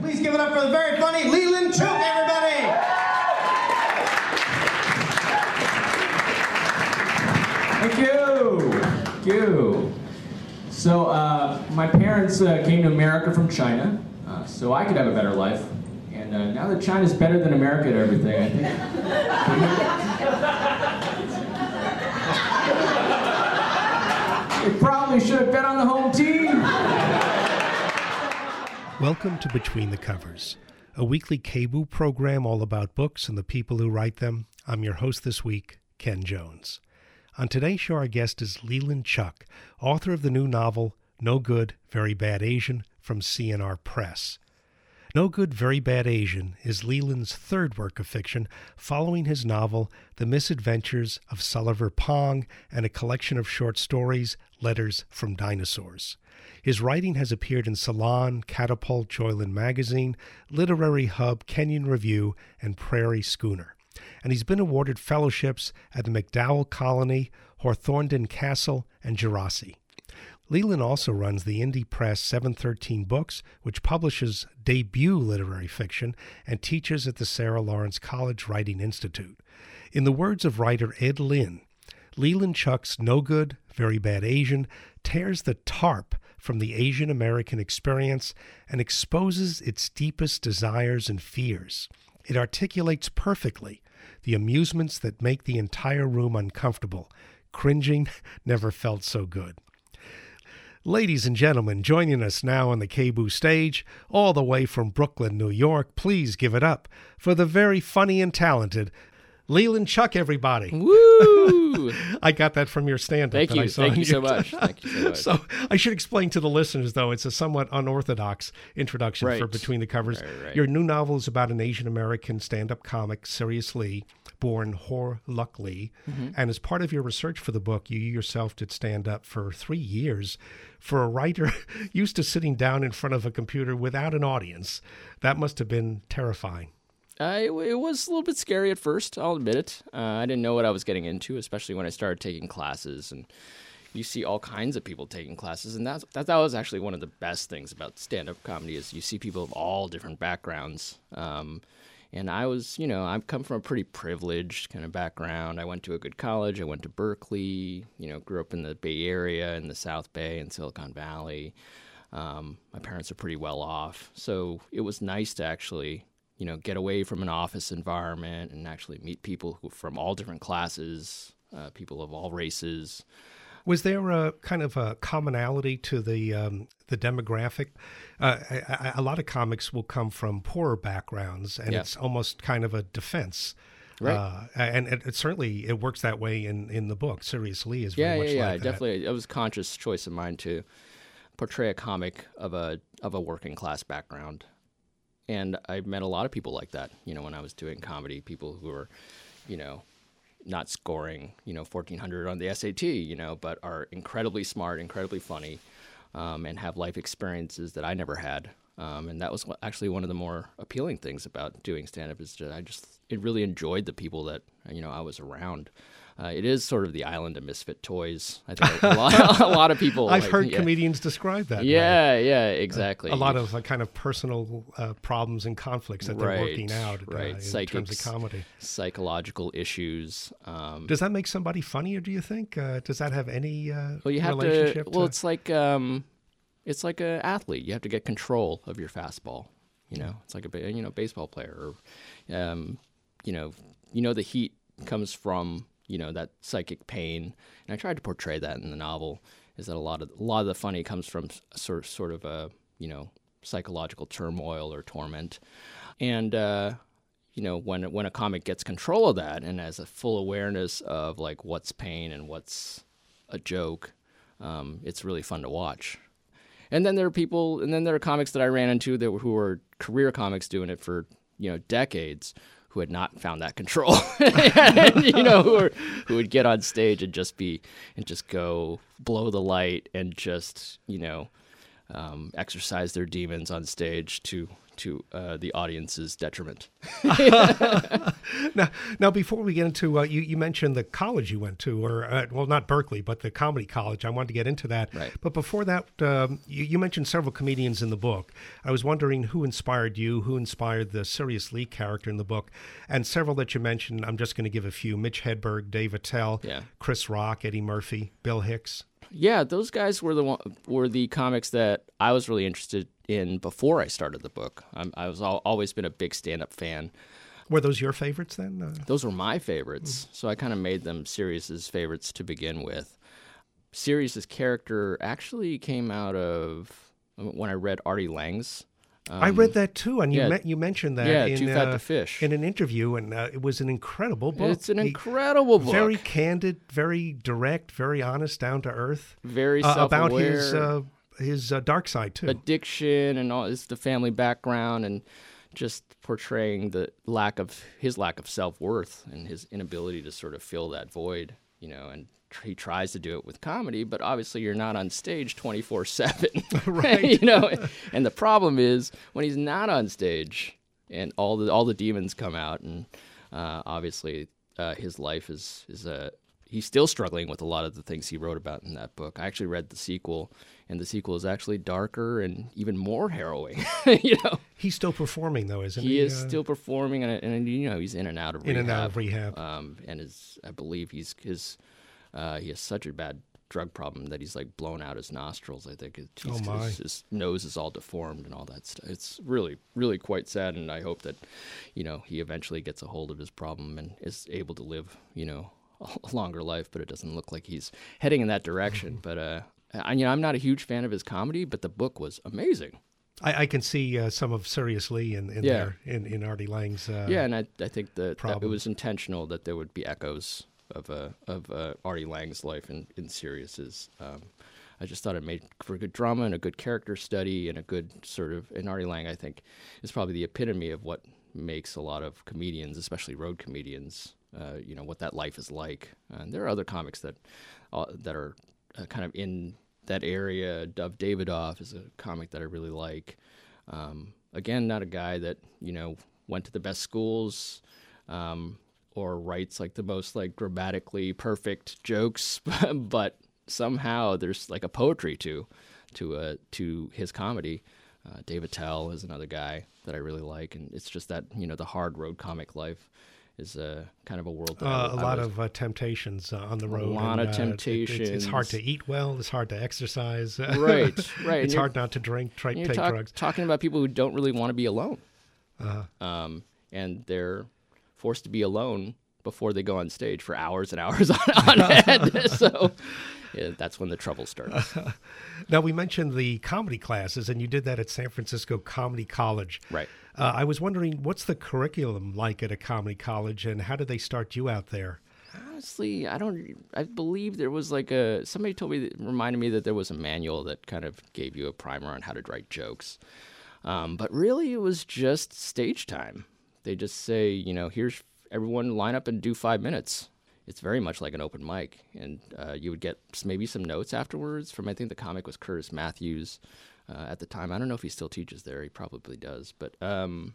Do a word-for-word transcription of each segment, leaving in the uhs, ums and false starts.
Please give it up for the very funny Leland Chook, everybody! Thank you. Thank you. So, uh, my parents uh, came to America from China, uh, so I could have a better life. And uh, now that China's better than America at everything, I think. They probably should have bet on the home team. Welcome to Between the Covers, a weekly K B O O program all about books and the people who write them. I'm your host this week, Ken Jones. On today's show, our guest is Leland Chuck, author of the new novel, No Good, Very Bad Asian, from C N R Press. No Good, Very Bad Asian is Leland's third work of fiction, following his novel, The Misadventures of Sulliver Pong, and a collection of short stories, Letters from Dinosaurs. His writing has appeared in Salon, Catapult, Joyland Magazine, Literary Hub, Kenyon Review, and Prairie Schooner. And he's been awarded fellowships at the MacDowell Colony, Hawthornden Castle, and Djerassi. Leland also runs the indie press seven thirteen Books, which publishes debut literary fiction and teaches at the Sarah Lawrence College Writing Institute. In the words of writer Ed Lin, Leland Chuck's No Good, Very Bad Asian tears the tarp from the Asian American experience and exposes its deepest desires and fears. It articulates perfectly the amusements that make the entire room uncomfortable. Cringing never felt so good. Ladies and gentlemen, joining us now on the K B O O stage, all the way from Brooklyn, New York, please give it up for the very funny and talented Leland Chuck, everybody. Woo! I got that from your stand-up. Thank you. Thank you so much. Thank you so much. So I should explain to the listeners, though, it's a somewhat unorthodox introduction right. for Between the Covers. Right, right. Your new novel is about an Asian-American stand-up comic, Sirius Lee, born Hor Luk Lee. Mm-hmm. And as part of your research for the book, you yourself did stand-up for three years. For a writer used to sitting down in front of a computer without an audience, that must have been terrifying. Uh, it, it was a little bit scary at first, I'll admit it. Uh, I didn't know what I was getting into, especially when I started taking classes. And you see all kinds of people taking classes. And that's, that, that was actually one of the best things about stand-up comedy is you see people of all different backgrounds. Um, and I was, you know, I've come from a pretty privileged kind of background. I went to a good college. I went to Berkeley, you know, grew up in the Bay Area, in the South Bay, in Silicon Valley. Um, my parents are pretty well off. So it was nice to actually, you know, get away from an office environment and actually meet people who from all different classes, uh, people of all races. Was there a kind of a commonality to the um, the demographic? Uh, a, a lot of comics will come from poorer backgrounds, and yeah. it's almost kind of a defense. Right. Uh, and it, it certainly it works that way in, in the book. Sirius Lee is yeah, very much yeah, yeah, like that. Definitely. It was a conscious choice of mine to portray a comic of a of a working class background. And I met a lot of people like that, you know, when I was doing comedy, people who were, you know, not scoring, you know, fourteen hundred on the S A T, you know, but are incredibly smart, incredibly funny, um, and have life experiences that I never had. Um, and that was actually one of the more appealing things about doing stand-up is that I just it really enjoyed the people that, you know, I was around. Uh, it is sort of the island of misfit toys. I think a lot, a lot of people. I've like, heard yeah. comedians describe that. Yeah, way. yeah, exactly. A, a lot of uh, kind of personal uh, problems and conflicts that they're right, working out right. uh, in Psychics, terms of comedy. Psychological issues. Um, Does that make somebody funnier, do you think? Uh, does that have any uh, well, you have relationship to, to... Well, it's like um, it's like an athlete. You have to get control of your fastball. You know, it's like a you know baseball player. Or, um, you know, you know the heat comes from, you know, that psychic pain. And I tried to portray that in the novel, is that a lot of a lot of the funny comes from sort, sort of a, you know, psychological turmoil or torment. And, uh, you know, when, when a comic gets control of that and has a full awareness of, like, what's pain and what's a joke, um, it's really fun to watch. And then there are people, and then there are comics that I ran into that were, who were career comics doing it for, you know, decades, who had not found that control, and, you know, who, were, who would get on stage and just be, and just go blow the light and just, you know, um, exercise their demons on stage to to uh, the audience's detriment. Now, now before we get into, uh, you, you mentioned the college you went to, or, uh, well, not Berkeley, but the comedy college. I wanted to get into that. Right. But before that, um, you, you mentioned several comedians in the book. I was wondering who inspired you, who inspired the Sirius Lee character in the book, and several that you mentioned, I'm just going to give a few: Mitch Hedberg, Dave Attell, Yeah. Chris Rock, Eddie Murphy, Bill Hicks. Yeah, those guys were the one, were the comics that I was really interested in before I started the book. I'm, I was al- always been a big stand-up fan. Were those your favorites then? Uh, Those were my favorites, so I kind of made them Sirius's favorites to begin with. Sirius's character actually came out of when I read Artie Lang's. Um, I read that too, and you yeah. me- you mentioned that Yeah, in, Too Fat uh, to Fish. in an interview, and uh, it was an incredible book. It's an He- incredible book. Very candid, very direct, very honest, down to earth. Very uh, self-aware. about his uh, his uh, dark side too. Addiction and all it's the family background and just portraying the lack of his lack of self-worth and his inability to sort of fill that void, you know, and tr- he tries to do it with comedy, but obviously you're not on stage twenty-four seven. Right. You know, and the problem is when he's not on stage and all the all the demons come out, and uh, obviously uh, his life is is a he's still struggling with a lot of the things he wrote about in that book. I actually read the sequel, and the sequel is actually darker and even more harrowing. You know, He's still performing though, isn't he? he is Uh, still performing, and, and you know he's in and out of in rehab. and out of rehab. Um, and is I believe he's his uh, he has such a bad drug problem that he's like blown out his nostrils. I think it, he's, Oh, my. His, his nose is all deformed and all that stuff. It's really really quite sad, and I hope that you know he eventually gets a hold of his problem and is able to live you know a longer life. But it doesn't look like he's heading in that direction. But uh, I, you know I'm not a huge fan of his comedy, but the book was amazing. I, I can see uh, some of Sirius Lee in, in Yeah. there in, in Artie Lang's. Uh, Yeah, and I, I think that, that it problem. was intentional that there would be echoes of uh, of uh, Artie Lang's life in, in Sirius's. Um, I just thought it made for good drama and a good character study and a good sort of. And Artie Lang, I think, is probably the epitome of what makes a lot of comedians, especially road comedians, uh, you know, what that life is like. And there are other comics that uh, that are uh, kind of in that area. Dov Davidoff is a comic that I really like. Um, again, not a guy that you know went to the best schools um, or writes like the most like grammatically perfect jokes, but somehow there's like a poetry to to uh, to his comedy. Uh, Dave Attell is another guy that I really like, and it's just that you know the hard road comic life is uh, kind of a world that I Uh, w- a I lot was- of uh, temptations uh, on the road. lot and, of uh, it- it's, it's temptations. hard to eat well. It's hard to exercise. Right, right. It's And you're- hard not to drink, try, You're take talk- drugs. talking about people who don't really want to be alone. Uh-huh. Um, and they're forced to be alone before they go on stage for hours and hours on, on end. So yeah, that's when the trouble starts. Now, we mentioned the comedy classes, and you did that at San Francisco Comedy College. Right. Uh, I was wondering, what's the curriculum like at a comedy college, and how did they start you out there? Honestly, I don't. I believe there was like a somebody told me that reminded me that there was a manual that kind of gave you a primer on how to write jokes. Um, but really, it was just stage time. They just say, you know, here's everyone line up and do five minutes. It's very much like an open mic, and uh, you would get maybe some notes afterwards from I think the comic was Curtis Matthews uh, at the time. I don't know if he still teaches there. He probably does, but. Um,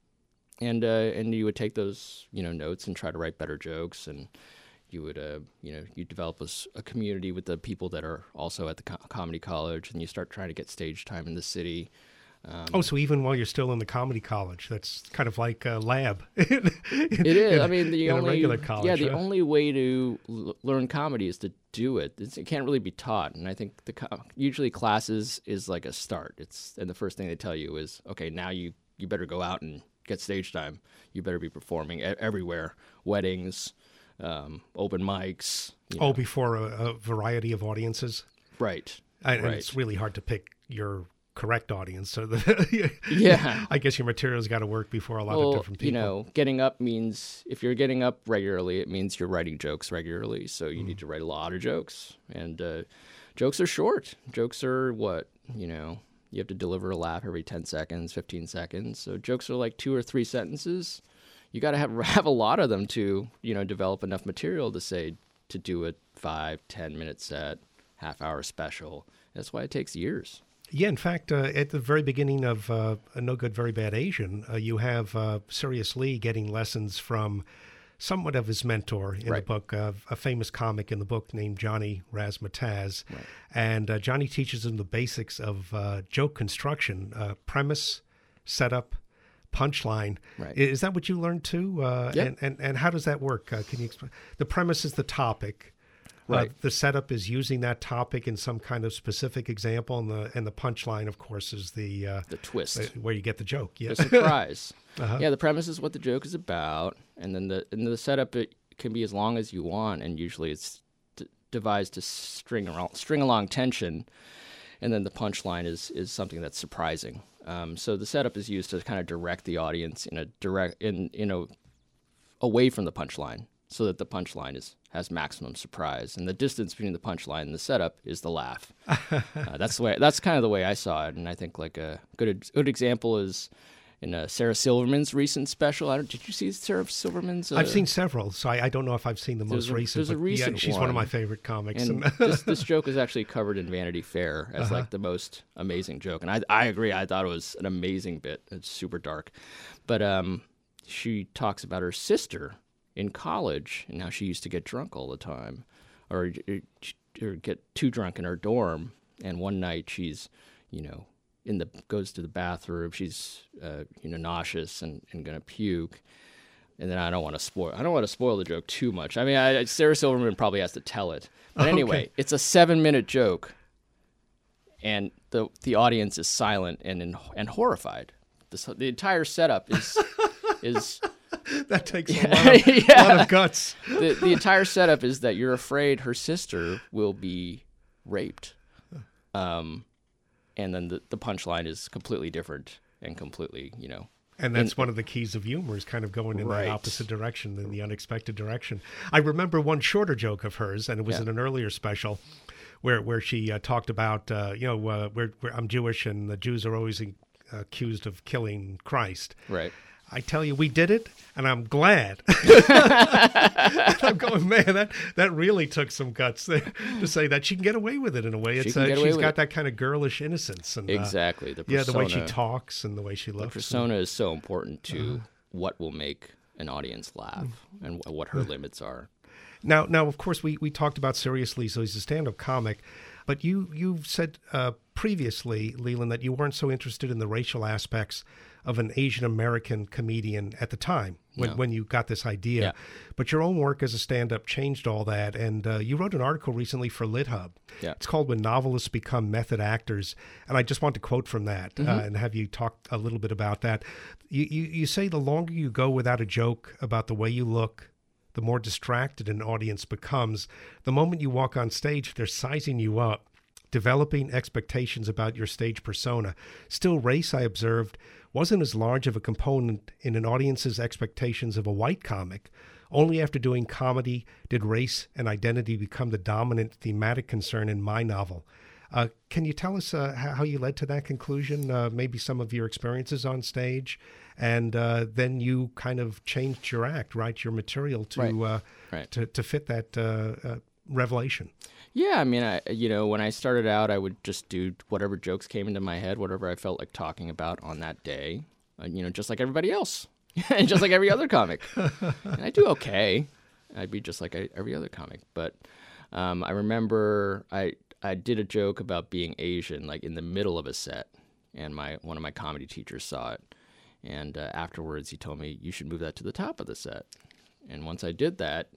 And uh, and you would take those you know notes and try to write better jokes, and you would uh, you know you develop a, s- a community with the people that are also at the co- comedy college, and you start trying to get stage time in the city. Um, Oh, so even while you're still in the comedy college, that's kind of like a lab. it It is. I mean, the in only a regular college. yeah, the huh? only way to l- learn comedy is to do it. It's, it can't really be taught, and I think the co- usually classes is like a start. It's and the first thing they tell you is, okay, now you you better go out and get stage time. You better be performing e- everywhere, weddings, um, open mics. You know. Oh, before a, a variety of audiences. Right. And, and right. it's really hard to pick your correct audience. So that, Yeah. I guess your material's got to work before a lot Well, of different people. you know, getting up means if you're getting up regularly, it means you're writing jokes regularly. So you Mm. need to write a lot of jokes, and uh, jokes are short. Jokes are what you know. You have to deliver a laugh every ten seconds, fifteen seconds. So jokes are like two or three sentences. You got to have have a lot of them to you know develop enough material to say to do a five, ten minute set, half hour special. That's why it takes years. Yeah, in fact, uh, at the very beginning of uh, A No Good, Very Bad Asian, uh, you have uh, Sirius Lee getting lessons from somewhat of his mentor in Right. the book, uh, a famous comic in the book named Johnny Razzmatazz. Right. And uh, Johnny teaches him the basics of uh, joke construction, uh, premise, setup, punchline. Right. I- Is that what you learned too? Uh, Yeah. and, and, and how does that work? Uh, can you explain? The premise is the topic. Right. Uh, the setup is using that topic in some kind of specific example, and the and the punchline, of course, is the uh, The twist. uh, where you get the joke. Yeah. The surprise. Uh-huh. Yeah, the premise is what the joke is about, and then the and the setup it can be as long as you want, and usually it's d- devised to string around, string along tension, and then the punchline is is something that's surprising. Um, so the setup is used to kind of direct the audience in a direct in you know away from the punchline, so that the punchline is has maximum surprise, and the distance between the punchline and the setup is the laugh. uh, that's the way. That's kind of the way I saw it, and I think like a good good example is in uh, Sarah Silverman's recent special. I don't, did you see Sarah Silverman's? Uh, I've seen several, so I, I don't know if I've seen the most There's a- recent. there's a but recent yeah, she's one. of one. my favorite comics. and And this, this joke is actually covered in Vanity Fair as Uh-huh. like the most amazing joke, and I I agree. I thought it was an amazing bit. It's super dark, but um, she talks about her sister in college and how she used to get drunk all the time, or, or get too drunk in her dorm. And one night she's, you know, in the goes to the bathroom. She's, uh, you know, nauseous and, and gonna puke. And then I don't want to spoil. I don't want to spoil the joke too much. I mean, I, Sarah Silverman probably has to tell it. But anyway, Okay. it's a seven-minute joke, and the the audience is silent and and, and horrified. The, the entire setup is is. that takes a lot of, Yeah. lot of guts. the, the entire setup is that you're afraid her sister will be raped. Um, and then the, the punchline is completely different and completely, you know. And that's one of the keys of humor, is kind of going in Right. that opposite direction, in the unexpected direction. I remember one shorter joke of hers, and it was Yeah. in an earlier special, where where she uh, talked about, uh, you know, uh, where, where I'm Jewish, and the Jews are always in, accused of killing Christ. Right. I tell you, we did it, and I'm glad. And I'm going, man, that, that really took some guts there to say that. She can get away with it in a way. She It's can uh, get away she's with got it. that kind of girlish innocence. And, uh, Exactly. The yeah, persona, the way she talks and the way she the looks. persona is so important to Uh-huh. what will make an audience laugh Mm. and wh- what her limits are. Now, now, of course, we, we talked about Sirius Lee, so he's a stand-up comic. But you you've said uh, previously, Leland, that you weren't so interested in the racial aspects of an Asian American comedian at the time when, No. when you got this idea. Yeah. But your own work as a stand-up changed all that, and uh, you wrote an article recently for LitHub. Yeah. It's called "When Novelists Become Method Actors," and I just want to quote from that uh, and have you talk a little bit about that. You, you you say the longer you go without a joke about the way you look, the more distracted an audience becomes. The moment you walk on stage, they're sizing you up, developing expectations about your stage persona. Still, race, I observed, wasn't as large of a component in an audience's expectations of a white comic. Only after doing comedy did race and identity become the dominant thematic concern in my novel. Uh, can you tell us uh, how you led to that conclusion, uh, maybe some of your experiences on stage, and uh, then you kind of changed your act, right, your material to Right. Uh, Right. to, to fit that uh, uh, revelation? Yeah, I mean, I you know, when I started out, I would just do whatever jokes came into my head, whatever I felt like talking about on that day, uh, you know, just like everybody else, and just like every other comic. And I do okay. I'd be just like every other comic, but um, I remember I I did a joke about being Asian, like in the middle of a set, and my one of my comedy teachers saw it, and uh, afterwards he told me you should move that to the top of the set, and once I did that,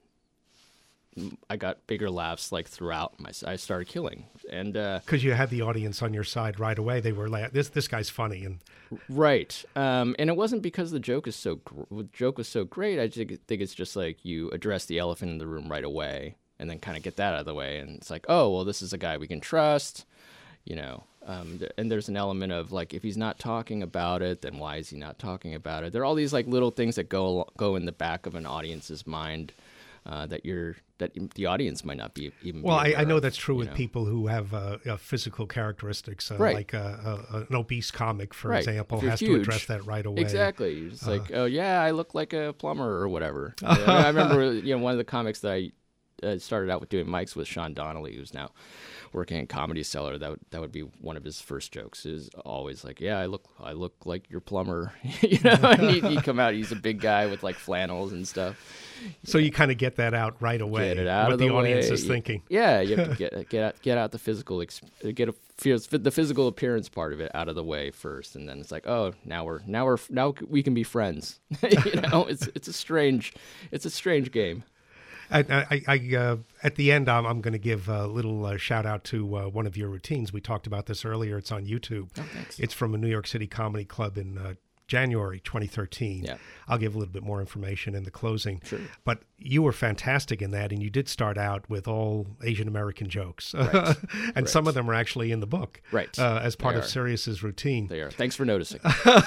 I got bigger laughs like throughout my. I started killing, and uh, Because you had the audience on your side right away. They were like, "This this guy's funny," and right. Um, and it wasn't because the joke is so gr- the joke was so great. I just think it's just like you address the elephant in the room right away, and then kind of get that out of the way. And it's like, oh well, this is a guy we can trust, you know. Um, th- and there's an element of like, if he's not talking about it, then why is he not talking about it? There are all these like little things that go al- go in the back of an audience's mind. Uh, that you're that the audience might not be even. well, be I, I aware know of, that's true you with know? people who have uh, uh, physical characteristics, uh, Right. like uh, uh, an obese comic, for Right. example, If you're has to huge, address that right away. Exactly. It's like, oh yeah, I look like a plumber or whatever. I, I remember, you know, one of the comics that I uh, started out with doing mics with Sean Donnelly, who's now working at Comedy Cellar. That would, that would be one of his first jokes. Is always like, yeah, I look I look like your plumber, you know. And he'd, he'd come out. He's a big guy with like flannels and stuff. So you kind of get that out right away. Get it out what of the, the audience way. is thinking. Yeah, you have to get get out get out the physical ex- get a the physical appearance part of it out of the way first, and then it's like, oh, now we're now we're now we can be friends. You know, it's it's a strange it's a strange game. I, I, I uh, at the end, I'm, I'm going to give a little uh, shout out to uh, one of your routines. We talked about this earlier. It's on YouTube. Oh, thanks. It's from a New York City comedy club in uh, January twenty thirteen. Yeah. I'll give a little bit more information in the closing. Sure. But you were fantastic in that, and you did start out with all Asian American jokes. Right. And Right. some of them are actually in the book. Right. Uh, as part They of are. Sirius's routine. They are. Thanks for noticing.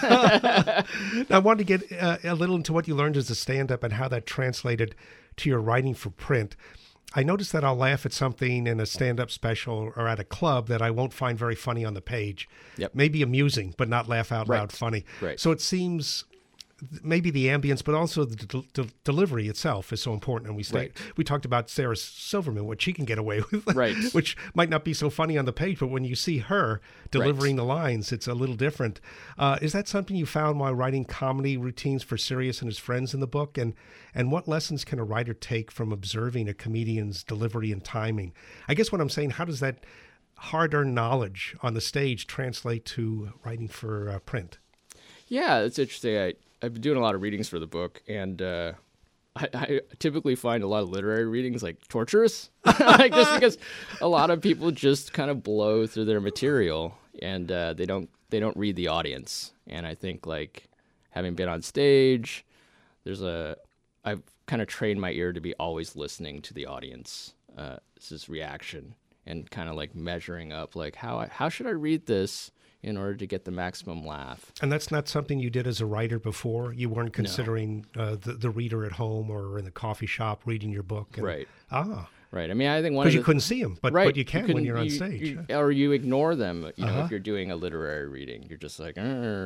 Now, I wanted to get uh, a little into what you learned as a stand-up and how that translated to your writing for print. I noticed that I'll laugh at something in a stand-up special or at a club that I won't find very funny on the page. Yep. Maybe amusing, but not laugh out Right. loud funny. Right. So it seems maybe the ambience, but also the del- del- delivery itself is so important. And we stay, Right. we talked about Sarah Silverman, what she can get away with, Right. which might not be so funny on the page, but when you see her delivering the lines, it's a little different. Uh, is that something you found while writing comedy routines for Sirius and his friends in the book? And and what lessons can a writer take from observing a comedian's delivery and timing? I guess what I'm saying, how does that hard-earned knowledge on the stage translate to writing for uh, print? Yeah, it's interesting. I, I've been doing a lot of readings for the book, and uh, I, I typically find a lot of literary readings like torturous, like just because a lot of people just kind of blow through their material, and uh, they don't they don't read the audience. And I think like having been on stage, there's a I've kind of trained my ear to be always listening to the audience, uh, this reaction, and kind of like measuring up like how I, how should I read this in order to get the maximum laugh. And that's not something you did as a writer before? You weren't considering uh, the, the reader at home or in the coffee shop reading your book? And, Right. Ah. Right. I mean, I think one Because of you the, couldn't see them, but, right. but you can when couldn't- you're on you- stage. you- or you ignore them, you know, Uh-huh. if you're doing a literary reading. You're just like,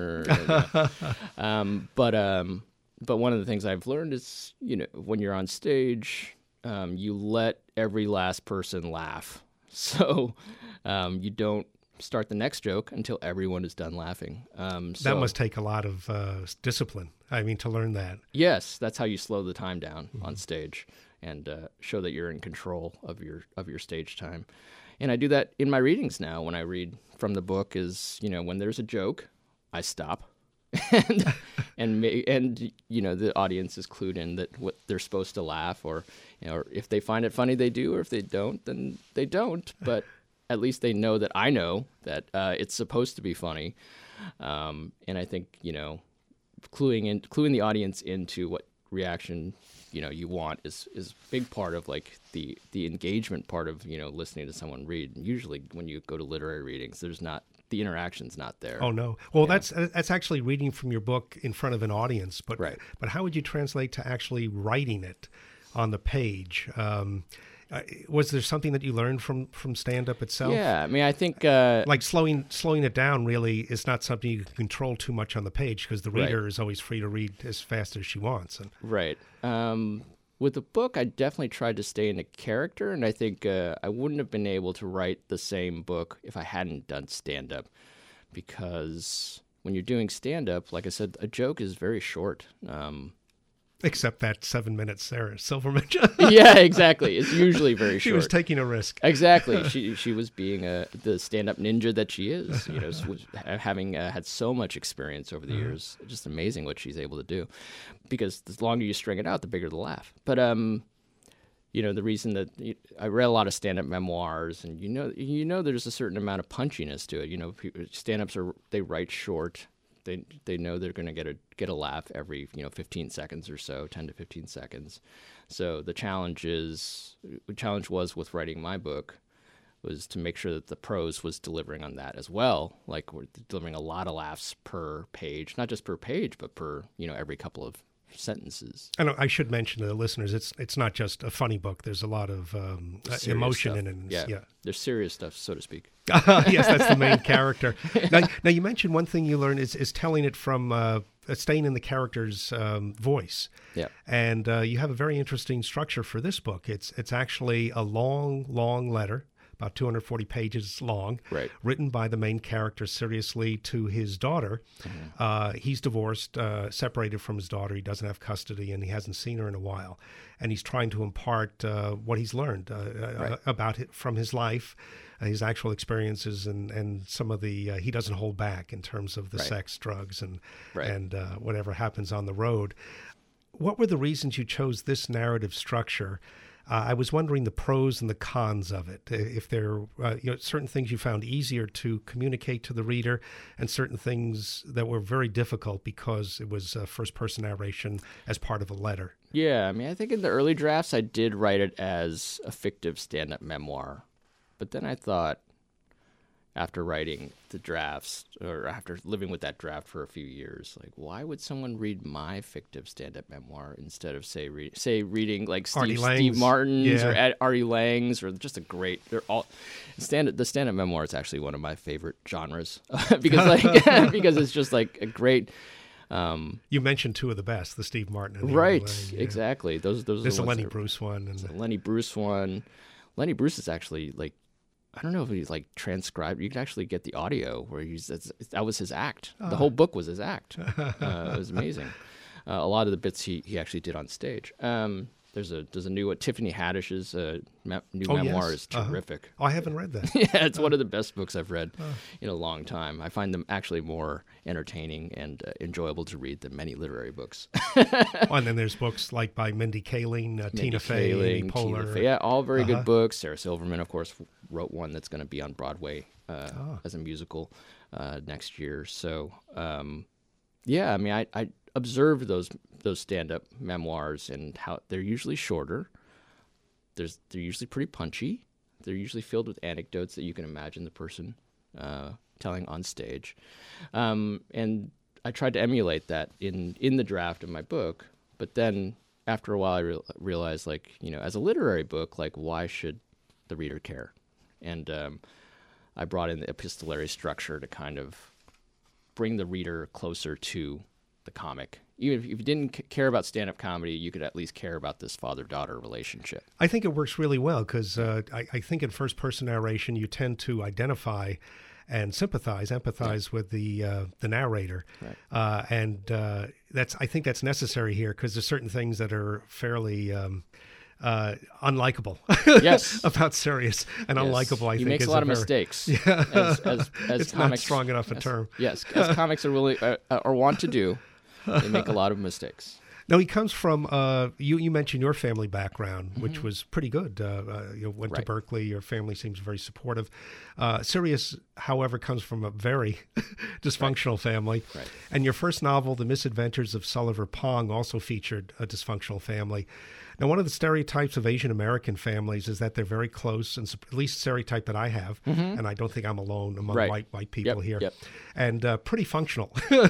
"Arr," um, but um, but one of the things I've learned is, you know, when you're on stage, um, you let every last person laugh. So um, you don't start the next joke until everyone is done laughing. Um, so, that must take a lot of uh, discipline. I mean, to learn that. Yes, that's how you slow the time down on stage and uh, show that you're in control of your of your stage time. And I do that in my readings now. When I read from the book, is you know when there's a joke, I stop, and and ma- and you know the audience is clued in that what they're supposed to laugh, or you know, or if they find it funny, they do, or if they don't, then they don't. But at least they know that I know that uh, it's supposed to be funny. Um, and I think you know. cluing in cluing the audience into what reaction you know you want is is a big part of like the the engagement part of you know listening to someone read. And usually when you go to literary readings, there's not the interaction's not there. Oh no! Well, Yeah. that's that's actually reading from your book in front of an audience. But Right. but how would you translate to actually writing it on the page? Um, uh, was there something that you learned from from stand up itself? Yeah, I mean, I think uh, Like slowing slowing it down really is not something you can control too much on the page because the Right. reader is always free to read as fast as she wants. And right. Um, with the book, I definitely tried to stay in the character, and I think uh, I wouldn't have been able to write the same book if I hadn't done stand up, because when you're doing stand up, like I said, a joke is very short. Um, except that seven minutes Sarah Silverman. yeah, exactly. It's usually very She short. was taking a risk. Exactly. She she was being a the stand-up ninja that she is. You know, was having uh, had so much experience over the years. Just amazing what she's able to do. Because the longer you string it out, the bigger the laugh. But um, you know, the reason that I read a lot of stand-up memoirs, and you know, you know, there's a certain amount of punchiness to it. You know, stand-ups are they write short. They they know they're going to get a get a laugh every you know fifteen seconds or so, ten to fifteen seconds. So the challenge is the challenge was with writing my book was to make sure that the prose was delivering on that as well. Like we're delivering a lot of laughs per page, not just per page, but per you know every couple of sentences. And I should mention to the listeners, it's it's not just a funny book. There's a lot of um, uh, Serious emotion stuff. in it. And Yeah. yeah. There's serious stuff, so to speak. yes, that's the main character. Now, now, you mentioned one thing you learned is, is telling it from uh, uh, staying in the character's um, voice. Yeah. And uh, you have a very interesting structure for this book. It's it's actually a long, long letter, about two hundred forty pages long, Right. written by the main character, Sirius Lee, to his daughter. Mm-hmm. Uh, he's divorced, uh, separated from his daughter. He doesn't have custody, and he hasn't seen her in a while. And he's trying to impart uh, what he's learned uh, Right. uh, about it from his life, uh, his actual experiences, and, and some of the, uh, he doesn't hold back in terms of the Right. sex, drugs, and, Right. and uh, whatever happens on the road. What were the reasons you chose this narrative structure? Uh, I was wondering the pros and the cons of it. uh, If there uh, you know, certain things you found easier to communicate to the reader, and certain things that were very difficult because it was uh, first-person narration as part of a letter. Yeah, I mean, I think in the early drafts I did write it as a fictive stand-up memoir, but then I thought, after writing the drafts, or after living with that draft for a few years, like, why would someone read my fictive stand-up memoir instead of say re- say reading like Artie Steve, Lang's, Steve Martin's yeah. or Ed, Artie Lang's, or just a great. They're all stand the stand-up memoir is actually one of my favorite genres because like because it's just like a great. Um, You mentioned two of the best, the Steve Martin and the right, Artie Lang, yeah. exactly. Those those There's are a the ones Lenny that- Bruce one. And the Lenny Bruce one. Lenny Bruce is actually like, I don't know if he's like transcribed. You can actually get the audio where he's that's, that was his act. The whole book was his act. Uh, it was amazing. Uh, a lot of the bits he, he actually did on stage. Um, there's a there's a new one. Tiffany Haddish's uh, me- new Oh, memoir yes. is Uh-huh. terrific. Oh, I haven't read that. Yeah, it's one of the best books I've read in a long time. I find them actually more entertaining and uh, enjoyable to read than many literary books. Oh, and then there's books like by Mindy Kaling, uh, Tina Fey, Amy Kaling, Poehler. Tina Fey. Yeah, all very Uh-huh. good books. Sarah Silverman, of course, wrote one that's going to be on Broadway uh, Ah. as a musical uh, next year. So, um, yeah, I mean, I, I observed those those stand-up memoirs and how they're usually shorter. There's they're usually pretty punchy. They're usually filled with anecdotes that you can imagine the person uh, telling on stage. Um, and I tried to emulate that in, in the draft of my book. But then after a while, I re- realized, like, you know, as a literary book, like, why should the reader care? And um, I brought in the epistolary structure to kind of bring the reader closer to the comic. Even if you didn't c- care about stand-up comedy, you could at least care about this father-daughter relationship. I think it works really well because uh, I, I think in first-person narration you tend to identify and sympathize, empathize with the uh, the narrator, Right. uh, and uh, that's I think that's necessary here because there's certain things that are fairly um, uh, unlikable Yes. about Sirius, and Yes. unlikable. I he think makes is a lot of very- mistakes. Yeah. As, as, as It's not comics, strong enough a as- term. Yes, as comics are willing uh, uh, or want to do, they make a lot of mistakes. No, he comes from, uh, you, you mentioned your family background, which was pretty good. Uh, uh, you went to Mm-hmm. Right. Berkeley. Your family seems very supportive. Uh, Sirius, however, comes from a very dysfunctional family. Right. And your first novel, The Misadventures of Sulliver Pong, also featured a dysfunctional family. Now, one of the stereotypes of Asian American families is that they're very close, and at least stereotype that I have, and I don't think I'm alone among Right. white white people Yep, here, yep. and uh, pretty functional.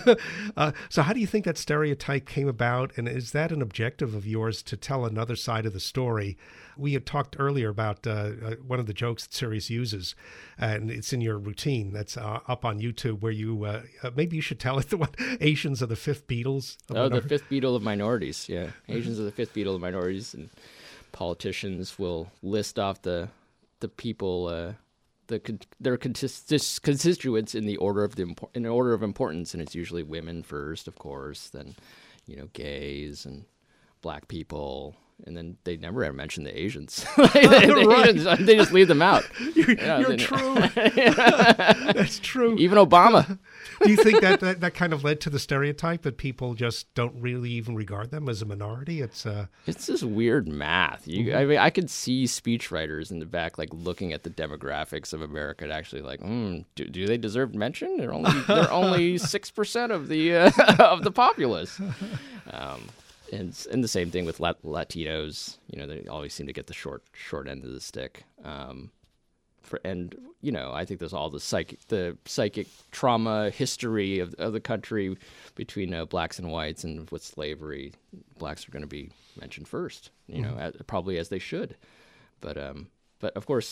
uh, so, how do you think that stereotype came about, and is that an objective of yours to tell another side of the story? We had talked earlier about uh, uh, one of the jokes that Sirius uses, and it's in your routine that's uh, up on YouTube, where you uh, uh, maybe you should tell it the one Asians are the fifth Beatles. of Oh, the minor- fifth beetle of minorities. Yeah, Asians are the fifth beetle of minorities, and politicians will list off the the people, uh, the con- their consist- constituents in the order of the impor- in order of importance, and it's usually women first, of course, then you know gays and black people. And then they never ever mention the Asians. the Right. Asians, they just leave them out. You're, Yeah, you're they- true. That's true. Even Obama. Do you think that, that that kind of led to the stereotype that people just don't really even regard them as a minority? It's uh, It's this weird math. You, I mean, I could see speechwriters in the back, like looking at the demographics of America, and actually, like, mm, do, do they deserve mention? They're only they're only six percent of the uh, of the populace. Um, and and the same thing with Lat- Latinos. You know, they always seem to get the short short end of the stick. Um, for, and you know, I think there's all the psychic the psychic trauma history of of the country between uh, blacks and whites, and with slavery, blacks are going to be mentioned first. You know, as, probably as they should. But um, but of course,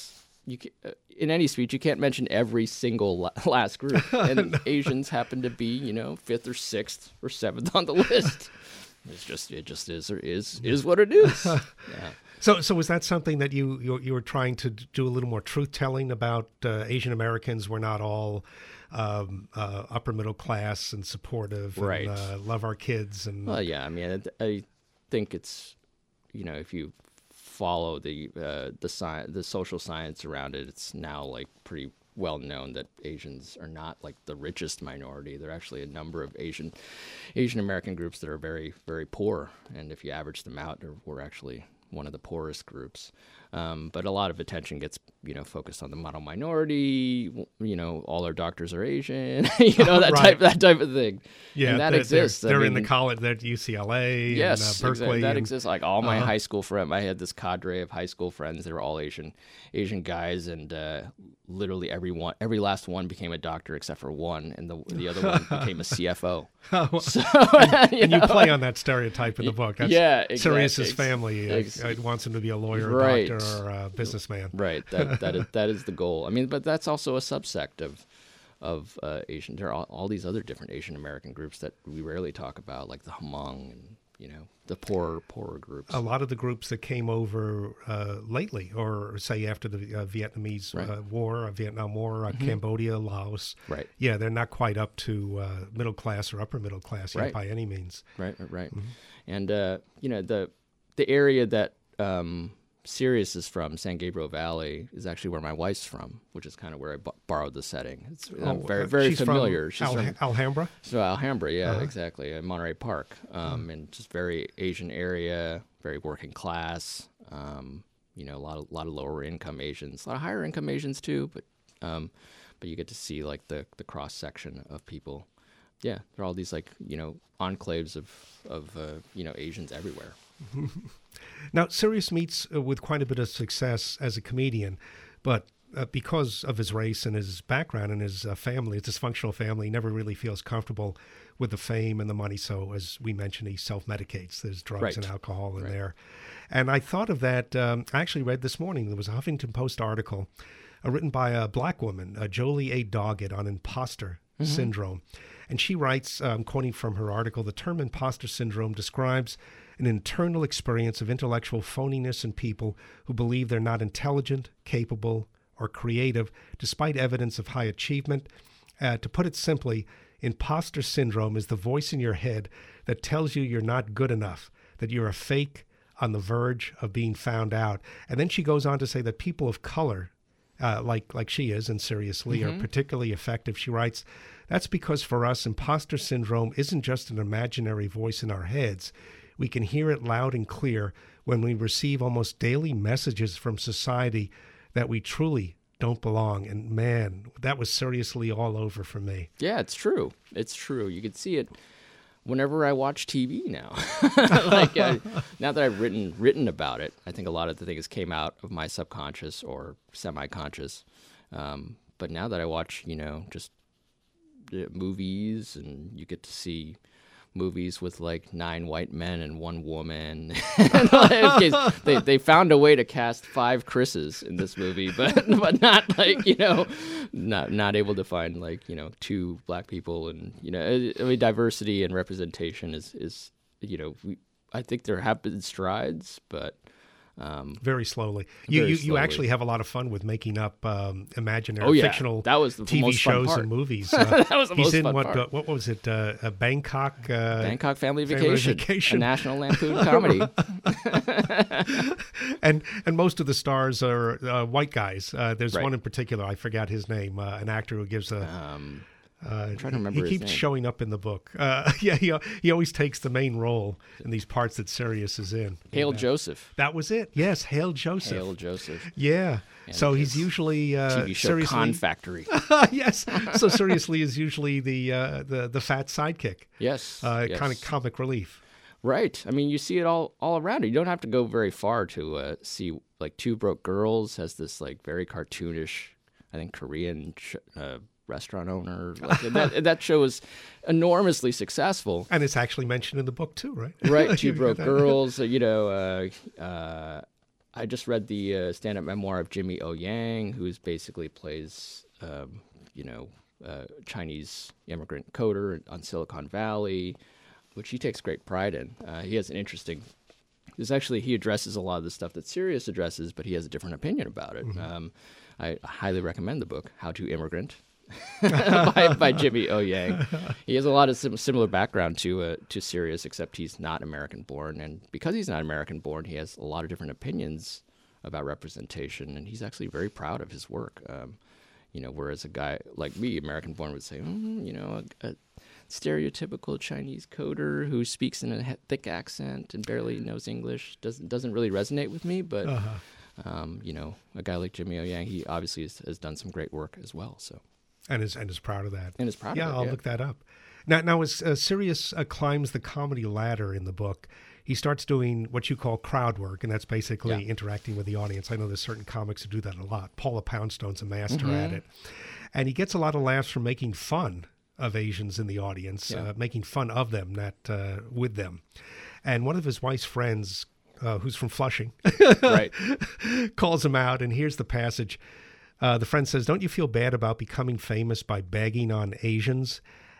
you can, uh, in any speech you can't mention every single la- last group, and no. Asians happen to be, you know, fifth or sixth or seventh on the list. It's just it just is or is is what it is. Yeah. So, so was that something that you, you you were trying to do a little more truth telling about? Uh, Asian Americans were not all um, uh, upper middle class and supportive, right? And, uh, love our kids, and well, yeah. I mean, I, I think it's, you know, if you follow the uh, the sci- the social science around it, it's now like pretty well known that Asians are not like the richest minority. There are actually a number of Asian Asian American groups that are very very poor, and if you average them out, we're actually one of the poorest groups. Um, but a lot of attention gets, you know, focused on the model minority. You know, all our doctors are Asian. you know, that right. type that type of thing. Yeah, and that they're, exists. They're, they're I in mean, the college. They're at U C L A. Yes, and, uh, Berkeley. exactly. That and, exists. Like all my uh-huh. high school friends, I had this cadre of high school friends. They were all Asian, Asian guys, and uh, literally every one, every last one became a doctor except for one, and the the other one became a C F O. Oh, so, and you, and you know? play on that stereotype in the book. That's yeah, exactly. Sirius's family uh, Ex- uh, wants him to be a lawyer, right. a doctor, or a businessman. Right. That that is that is the goal. I mean, but that's also a subsect of of uh, Asian. There are all, all these other different Asian American groups that we rarely talk about, like the Hmong and, you know, the poorer poorer groups. A lot of the groups that came over uh, lately, or say after the uh, Vietnamese right. uh, War, uh, Vietnam War, uh, mm-hmm. Cambodia, Laos. Right. Yeah, they're not quite up to uh, middle class or upper middle class right. yet by any means. Right, right, right. Mm-hmm. And uh, you know, the the area that um, Sirius is from, San Gabriel Valley, is actually where my wife's from, which is kind of where I b- borrowed the setting. It's Oh, I'm very uh, very she's familiar. From She's Al- from Alhambra. So Alhambra, yeah, Uh-huh. exactly, in Monterey Park, um, uh-huh. and just very Asian area, very working class. Um, you know, a lot of lot of lower income Asians, a lot of higher income Asians too, but um, but you get to see like the the cross section of people. Yeah, there are all these like, you know, enclaves of of uh, you know, Asians everywhere. Now, Sirius meets uh, with quite a bit of success as a comedian, but uh, because of his race and his background and his uh, family, his dysfunctional family, he never really feels comfortable with the fame and the money. So, as we mentioned, he self-medicates. There's drugs Right. and alcohol in Right. there. And I thought of that. Um, I actually read this morning, there was a Huffington Post article uh, written by a black woman, uh, Jolie A. Doggett, on imposter mm-hmm. syndrome. And she writes, um, quoting from her article, the term imposter syndrome describes an internal experience of intellectual phoniness in people who believe they're not intelligent, capable, or creative, despite evidence of high achievement. Uh, to put it simply, imposter syndrome is the voice in your head that tells you you're not good enough, that you're a fake on the verge of being found out. And then she goes on to say that people of color, uh, like like she is and Sirius Lee, mm-hmm. are particularly effective. She writes, that's because for us, imposter syndrome isn't just an imaginary voice in our heads. We can hear it loud and clear when we receive almost daily messages from society that we truly don't belong. And man, that was seriously all over for me. Yeah, it's true. It's true. You can see it whenever I watch T V now. like uh, now that I've written written about it, I think a lot of the things came out of my subconscious or semi-conscious. Um, but now that I watch, you know, just uh, movies, and you get to see movies with like nine white men and one woman. they they found a way to cast five Chris's in this movie, but but not like, you know, not not able to find like, you know, two black people. And, you know, I mean, diversity and representation is is you know, we, I think there have been strides, but um, very slowly. You, very you slowly. you actually have a lot of fun with making up um, imaginary oh, yeah. fictional that was the T V most fun shows part. and movies. Uh, that was the he's most in fun what part. uh, what was it? Uh, a Bangkok uh, Bangkok Family Family Vacation, Vacation. a National Lampoon comedy. and and most of the stars are uh, white guys. Uh, there's Right. one in particular, I forgot his name, uh, an actor who gives a. Um, Uh, I'm trying to remember He his keeps name. showing up in the book. Uh, yeah, he he always takes the main role in these parts that Sirius is in. Hale And, uh, Joseph. That was it. Yes, Hale Joseph. Hale Joseph. Yeah. And So he's his usually uh, T V show seriously. Con Factory. yes. So seriously is usually the uh, the the fat sidekick. Yes. Uh, yes. Kind of comic relief. Right. I mean, you see it all all around. You don't have to go very far to uh, see, like, Two Broke Girls has this like very cartoonish, I think, Korean sh- uh, restaurant owner. Like, that that show is enormously successful. And it's actually mentioned in the book too, right? Right. Two You Broke got that. Girls. Uh, you know, uh, uh, I just read the uh, stand-up memoir of Jimmy O Yang, who's basically plays, um, you know, uh, Chinese immigrant coder on Silicon Valley, which he takes great pride in. Uh, he has an interesting. There's actually he addresses a lot of the stuff that Sirius addresses, but he has a different opinion about it. Mm-hmm. Um, I highly recommend the book "How to Immigrant" by, by Jimmy O Yang. He has a lot of sim- similar background to uh, to Sirius, except he's not American-born, and because he's not American-born, he has a lot of different opinions about representation, and he's actually very proud of his work. Um, you know, whereas a guy like me, American-born, would say, mm, you know, a, a stereotypical Chinese coder who speaks in a thick accent and barely knows English doesn't doesn't really resonate with me. But uh-huh. um, you know, a guy like Jimmy O Yang, he obviously has, has done some great work as well. So and is and is proud of that. And is proud. Yeah, of it, I'll yeah. look that up. Now, now as uh, Sirius uh, climbs the comedy ladder in the book, he starts doing what you call crowd work, and that's basically yeah. interacting with the audience. I know there's certain comics who do that a lot. Paula Poundstone's a master mm-hmm. at it, and he gets a lot of laughs from making fun of Asians in the audience, yeah. uh, making fun of them, not uh, with them. And one of his wife's friends, uh, who's from Flushing, right. calls him out, and here's the passage. Uh, the friend says, "Don't you feel bad about becoming famous by bagging on Asians?"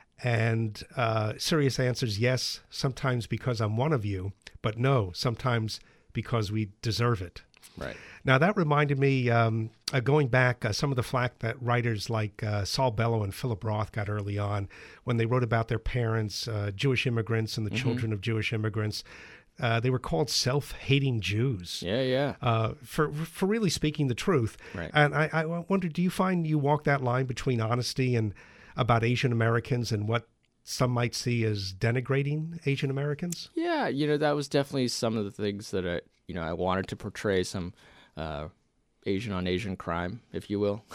And uh, Sirius answers, "Yes, sometimes because I'm one of you, but no, sometimes because we deserve it." Right. Now, that reminded me, um, uh, going back, uh, some of the flack that writers like uh, Saul Bellow and Philip Roth got early on when they wrote about their parents, uh, Jewish immigrants and the mm-hmm. children of Jewish immigrants. Uh, they were called self-hating Jews. Yeah, yeah. Uh, for for really speaking the truth. Right. And I, I wonder, do you find you walk that line between honesty and about Asian Americans and what some might see as denigrating Asian Americans? Yeah, you know, that was definitely some of the things that I, you know, I wanted to portray some uh, Asian on Asian crime, if you will,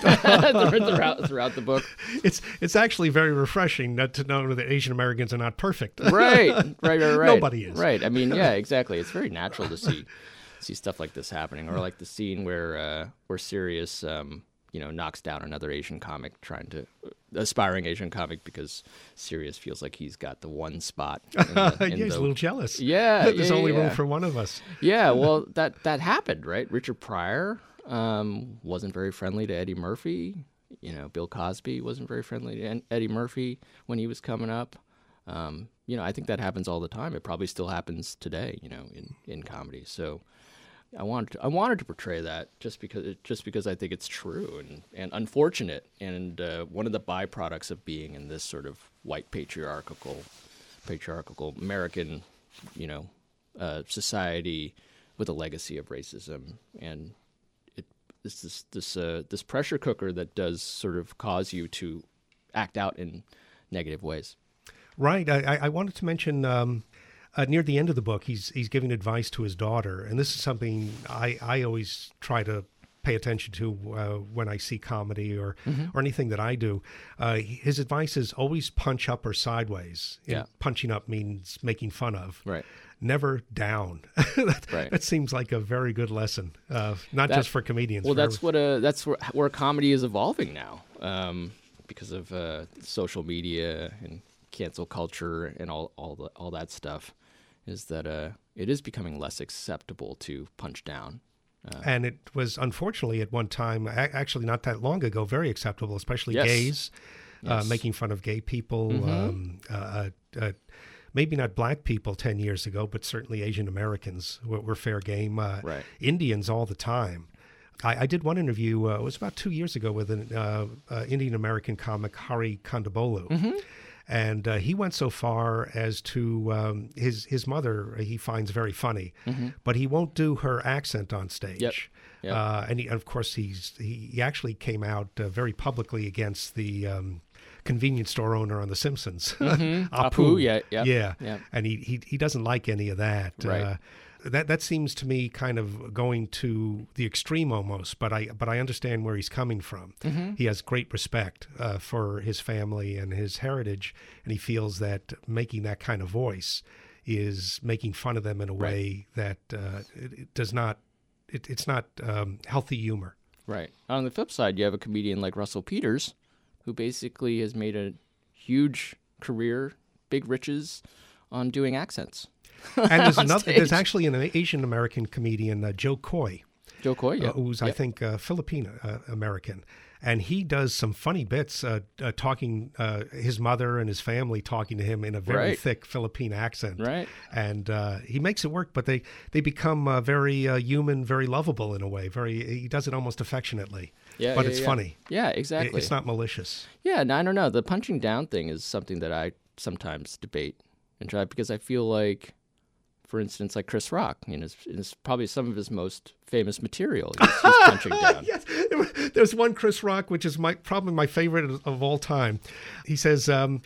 throughout throughout the book. It's it's actually very refreshing not to know that Asian Americans are not perfect. Right, right, right, right. Nobody is. Right. I mean, yeah, exactly. It's very natural to see see stuff like this happening, or like the scene where uh, where Sirius, um, you know, knocks down another Asian comic trying to aspiring Asian comic because Sirius feels like he's got the one spot. In the, in yeah, he's the, a little jealous. Yeah, there's yeah, only yeah. room for one of us. Yeah, well, that that happened, right? Richard Pryor um, wasn't very friendly to Eddie Murphy. You know, Bill Cosby wasn't very friendly to Eddie Murphy when he was coming up. Um, you know, I think that happens all the time. It probably still happens today, you know, in, in comedy. So I wanted to, I wanted to portray that just because just because I think it's true and, and unfortunate, and uh, one of the byproducts of being in this sort of white patriarchal patriarchal American, you know, uh, society with a legacy of racism, and it it's this this uh, this pressure cooker that does sort of cause you to act out in negative ways. Right. I, I wanted to mention. Um, Uh, near the end of the book, he's he's giving advice to his daughter, and this is something I, I always try to pay attention to uh, when I see comedy or mm-hmm. or anything that I do. Uh, his advice is always punch up or sideways. Yeah. And punching up means making fun of. Right. Never down. that, right. that seems like a very good lesson, uh, not that, just for comedians. Well, for that's every- what a that's where, where comedy is evolving now, um, because of uh, social media and cancel culture and all all the, all that stuff. Is that uh, it is becoming less acceptable to punch down. Uh, and it was, unfortunately, at one time, a- actually not that long ago, very acceptable, especially yes. gays, yes. uh, making fun of gay people, mm-hmm. um, uh, uh, maybe not black people ten years ago, but certainly Asian Americans were, were fair game. Uh, right. Indians all the time. I, I did one interview, uh, it was about two years ago, with an uh, uh, Indian American comic, Hari Kondabolu. Mm-hmm. And uh, he went so far as to um, his his mother. He finds very funny, mm-hmm. but he won't do her accent on stage. Yep. Yep. Uh, and, he, and of course, he's he, he actually came out uh, very publicly against the um, convenience store owner on The Simpsons, mm-hmm. Apu. Apu. Yeah, yep. yeah, yep. And he, he he doesn't like any of that. Right. Uh, that that seems to me kind of going to the extreme almost, but I but I understand where he's coming from. Mm-hmm. He has great respect uh, for his family and his heritage, and he feels that making that kind of voice is making fun of them in a right. way that uh, it, it does not. It, it's not um, healthy humor. Right. On the flip side, you have a comedian like Russell Peters, who basically has made a huge career, big riches, on doing accents. And there's another. stage. There's actually an Asian American comedian, uh, Joe Coy, Joe Coy, yeah. uh, who's I Yep. think uh, Filipino uh, American, and he does some funny bits, uh, uh, talking uh, his mother and his family talking to him in a very Right. thick Philippine accent, Right. And uh, he makes it work, but they they become uh, very uh, human, very lovable in a way. Very, he does it almost affectionately, Yeah, but yeah, it's yeah. funny. Yeah, It- exactly. It's not malicious. Yeah, no, I don't know. The punching down thing is something that I sometimes debate and try because I feel like, for instance, like Chris Rock, you know, it's, it's probably some of his most famous material. He's, he's punching down. Yes, there's one Chris Rock, which is my probably my favorite of, of all time. He says, um,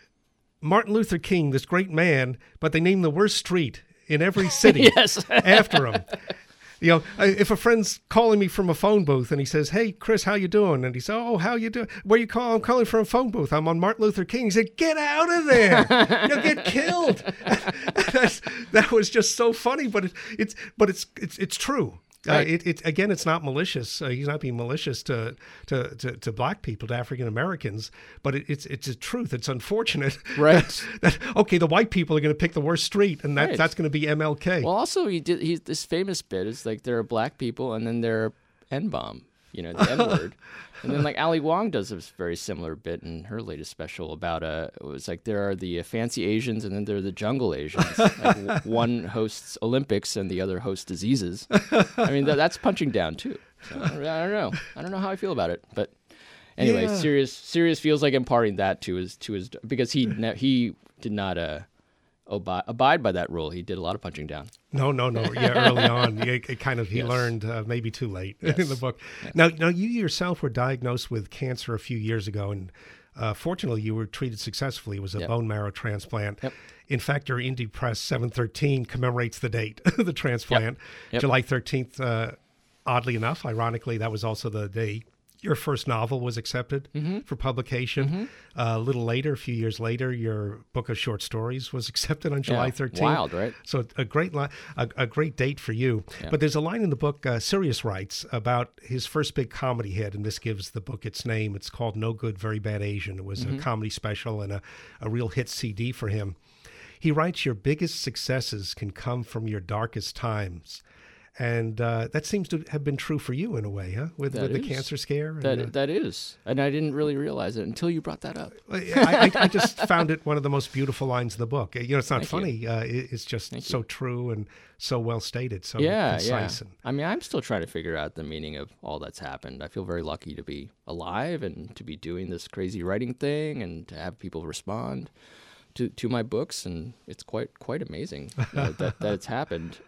Martin Luther King, this great man, but they named the worst street in every city Yes. after him. You know, I- if a friend's calling me from a phone booth and he says, "Hey, Chris, how you doing?" and he says, "Oh, how you doing? Where you call? I'm calling from a phone booth. I'm on Martin Luther King." He said, "Get out of there! You'll get killed." That's, that was just so funny, but it, it's but it's it's it's true. Uh, Right. it, it again, it's not malicious. Uh, he's not being malicious to to, to, to black people, to African Americans, but it, it's it's a truth. It's unfortunate, Right. that, that okay, the white people are going to pick the worst street, and that Right. that's going to be M L K. Well, also he did. He's this famous bit is like there are black people and then there are N bomb. You know, the N word. And then like Ali Wong does a very similar bit in her latest special about uh, it was like there are the uh, fancy Asians and then there are the jungle Asians. Like, w- one hosts Olympics and the other hosts diseases. I mean, that, that's punching down too. So, I, don't, I don't know. I don't know how I feel about it, but anyway, Yeah. Sirius Sirius feels like imparting that to his to his because he ne- he did not uh abide, abide by that rule. He did a lot of punching down. No, no, no. Yeah, early on, it, it kind of he Yes. learned uh, maybe too late in Yes. the book. Now, now you yourself were diagnosed with cancer a few years ago, and uh, fortunately, you were treated successfully. It was a Yep. bone marrow transplant. Yep. In fact, your Indie Press seven thirteen commemorates the date of the transplant, Yep. July thirteenth. Uh, oddly enough, ironically, that was also the day your first novel was accepted Mm-hmm. for publication. Uh, a little later, a few years later, your book of short stories was accepted on July Yeah. thirteenth. Wild, right? So a great line, a, a great date for you. Yeah. But there's a line in the book, uh, Sirius writes about his first big comedy hit, and this gives the book its name. It's called No Good, Very Bad Asian. It was Mm-hmm. a comedy special and a, a real hit C D for him. He writes, "Your biggest successes can come from your darkest times." And uh, that seems to have been true for you in a way, huh? With, That with the is. cancer scare. and, That uh, that is, and I didn't really realize it until you brought that up. I, I, I just found it one of the most beautiful lines in the book. You know, it's not Thank funny. Uh, it, it's just Thank so true and so well stated, so yeah, concise. yeah. And, I mean, I'm still trying to figure out the meaning of all that's happened. I feel very lucky to be alive and to be doing this crazy writing thing and to have people respond to to my books, and it's quite quite amazing uh, that that it's happened.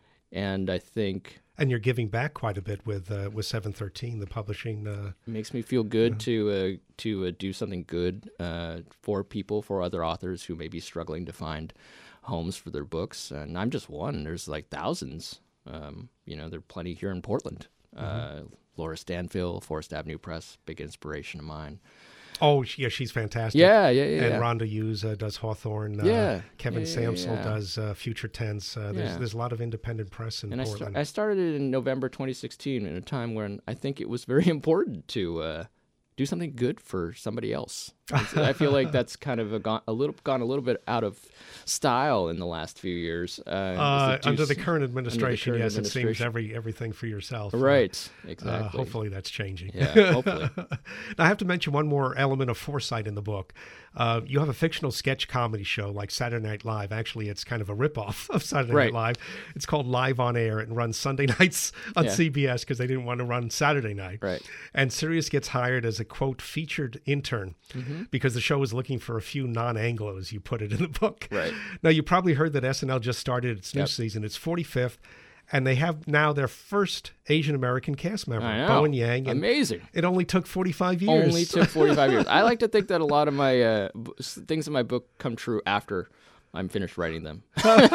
And I think and you're giving back quite a bit with uh, with seven thirteen, the publishing. Uh, it makes me feel good to uh, to uh, do something good uh, for people, for other authors who may be struggling to find homes for their books. And I'm just one. There's like thousands. Um, you know, there are plenty here in Portland. Uh, Laura Stanfill, Forest Avenue Press, big inspiration of mine. oh, yeah, she's fantastic. Yeah, yeah, yeah. And yeah. Rhonda Hughes uh, does Hawthorne. Uh, Yeah, Kevin yeah, yeah, Samsel yeah. does uh, Future Tense. Uh, there's Yeah. there's a lot of independent press in And I, sta- Portland. I started it in November twenty sixteen, in a time when I think it was very important to uh, do something good for somebody else. And so I feel like that's kind of a gone a little gone a little bit out of style in the last few years. Uh, is uh, to do under the s- current administration, current yes, it seems administration. every everything for yourself. Uh, Right, Uh, exactly. hopefully that's changing. Yeah, hopefully. Now, I have to mention one more element of foresight in the book. Uh, you have a fictional sketch comedy show like Saturday Night Live. Actually, it's kind of a ripoff of Saturday Right. Night Live. It's called Live on Air. It runs Sunday nights on Yeah. C B S because they didn't want to run Saturday night. Right. And Sirius gets hired as a, quote, featured intern Mm-hmm. because the show was looking for a few non-Anglos, you put it in the book. Right. Now, you probably heard that S N L just started its new Yep. season. It's forty-fifth. And they have now their first Asian American cast member, I know. Bowen Yang. And Amazing. it only took forty-five years. Only took forty-five years. I like to think that a lot of my uh, b- s- things in my book come true after I'm finished writing them.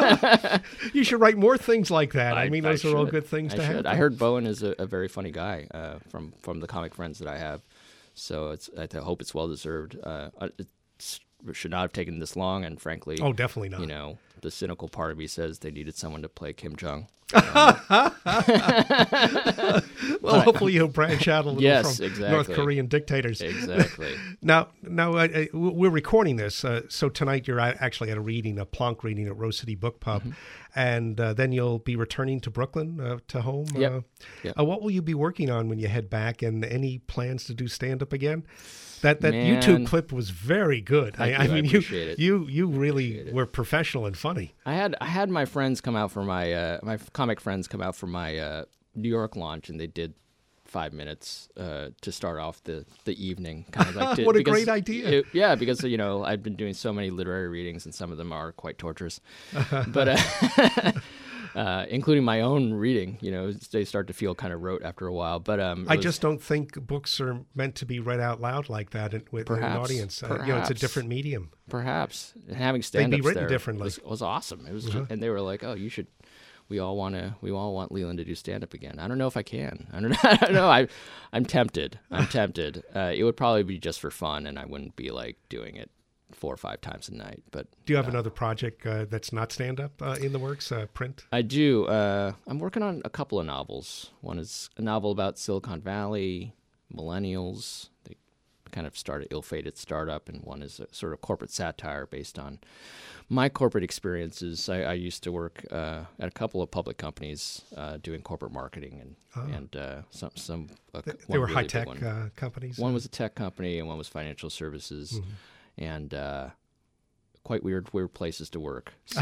You should write more things like that. I, mean, those are all should. good things I to should. have. I heard Bowen is a, a very funny guy uh, from from the comic friends that I have, so it's I th- hope it's well deserved. Uh, it should not have taken this long, and frankly, Oh, definitely not. you know, the cynical part of me says they needed someone to play Kim Jong. Well, hopefully you'll branch out a little Yes, from exactly. North Korean dictators. Exactly. Now, now uh, uh, we're recording this, uh, so tonight you're at- actually at a reading, a Plonk reading at Rose City Book Pub, Mm-hmm. and uh, then you'll be returning to Brooklyn, uh, to home. Yep. Uh, Yep. uh, what will you be working on when you head back, and any plans to do stand-up again? That that Man. YouTube clip was very good. Thank I, you. I I mean, you appreciate it. you you really were professional and funny. I had I had my friends come out for my uh, my comic friends come out for my uh, New York launch, and they did five minutes uh, to start off the, the evening. Kind of like to, What a because great idea. it- yeah, because you know I've been doing so many literary readings, and some of them are quite torturous, but. Uh, Uh, including my own reading, you know, they start to feel kind of rote after a while. But um, it I was- just don't think books are meant to be read out loud like that in, with in an Perhaps, audience. Uh, you know, it's a perhaps. different medium. perhaps and having stand-ups written there differently. was, was awesome. It was, Uh-huh. and they were like, "Oh, you should." We all want to. We all want Leland to do stand-up again. I don't know if I can. I don't know. I don't know. I, I'm tempted. I'm tempted. Uh, it would probably be just for fun, and I wouldn't be like doing it four or five times a night. But Do you have another project uh, that's not stand-up uh, in the works, uh, print? I do. Uh, I'm working on a couple of novels. One is a novel about Silicon Valley, millennials. They kind of start an ill-fated startup, and one is a sort of corporate satire based on my corporate experiences. I, I used to work uh, at a couple of public companies uh, doing corporate marketing, and Oh. and uh, some some. Uh, They, one they were really big high-tech one. uh, companies? One was a tech company, and one was financial services, Mm-hmm. and uh, quite weird, weird places to work. So,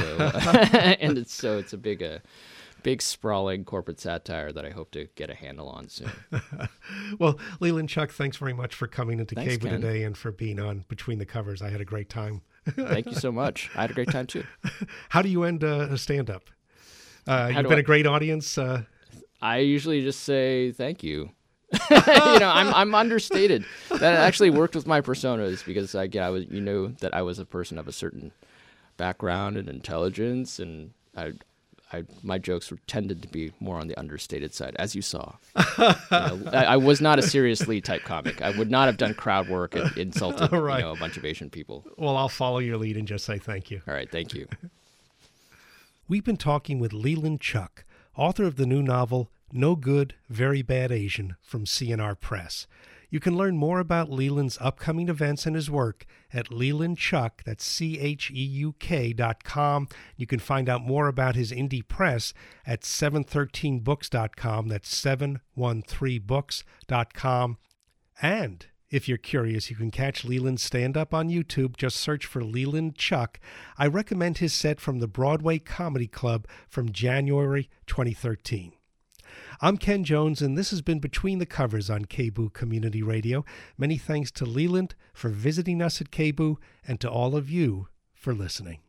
and it's so it's a big, uh, big sprawling corporate satire that I hope to get a handle on soon. Well, Leland Chuck, thanks very much for coming into Thanks, Cable Ken. today and for being on Between the Covers. I had a great time. Thank you so much. I had a great time too. How do you end uh, a stand-up? Uh, you've do been I- a great audience. Uh, I usually just say thank you. you know, I'm I'm understated. That actually worked with my personas because I, yeah, I was, you know, that I was a person of a certain background and intelligence, and I, I my jokes were tended to be more on the understated side, as you saw. You know, I, I was not a seriously type comic. I would not have done crowd work and insulted All right. you know, a bunch of Asian people. well, I'll follow your lead and just say thank you. All right, thank you. We've been talking with Leland Chuck, author of the new novel No Good, Very Bad Asian from C N R Press. You can learn more about Leland's upcoming events and his work at Leland Chuck, that's C H E U K dot com. You can find out more about his indie press at seven thirteen books dot com, that's seven one three books dot com. And if you're curious, you can catch Leland's stand-up on YouTube. Just search for Leland Chuck. I recommend his set from the Broadway Comedy Club from January twenty thirteen. I'm Ken Jones, and this has been Between the Covers on K B O O Community Radio. Many thanks to Leland for visiting us at K B O O and to all of you for listening.